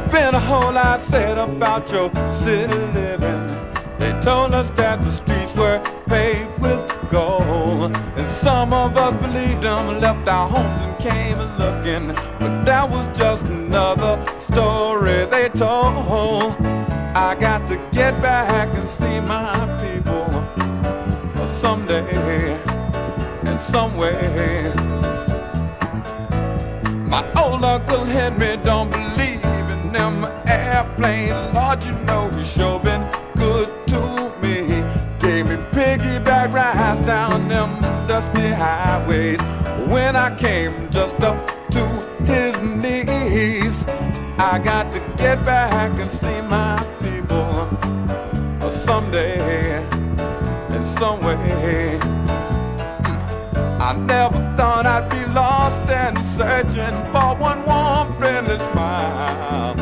Been a whole lot said about your city living. They told us that the streets were paved with gold, and some of us believed them, left our homes and came looking. But that was just another story they told. I got to get back and see my people someday, in some way. My old Uncle Henry don't believe in them airplanes. Lord, you know he sure been good to me. Gave me piggyback rides down them dusty highways when I came just up to his knees. I got to get back and see my people someday, in some way. I never thought I'd be lost and searching for one warm, friendly smile.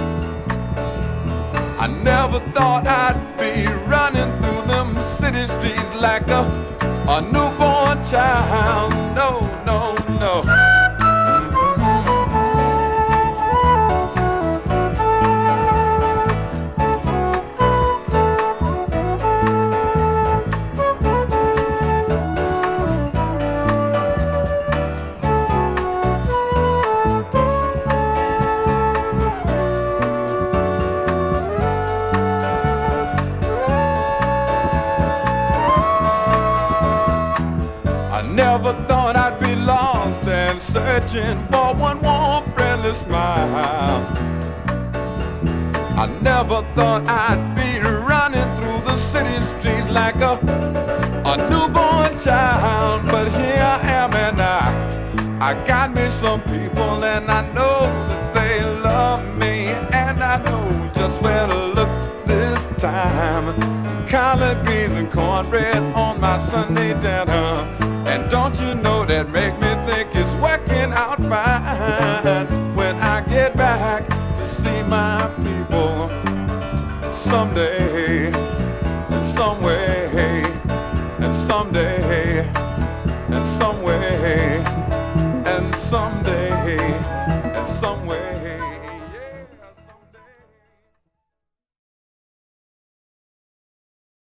I never thought I'd be running through them city streets like a newborn child. No, no, no. Never thought I'd be lost and searching for one warm, friendly smile. I never thought I'd be running through the city streets like a newborn child. But here I am, and I got me some people, and I know that they love me, and I know just where to look this time. Collard greens and cornbread on my Sunday dinner. And don't you know that make me think it's working out fine when I get back to see my people someday, in some way, and someday.